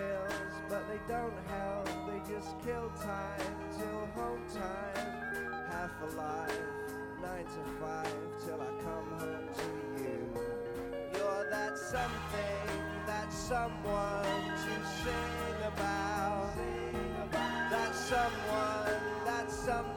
pills, but they don't help. They just kill time till home time. Half alive, 9 to 5, till I come home to you. You're that something, that someone to sing about. That someone, that something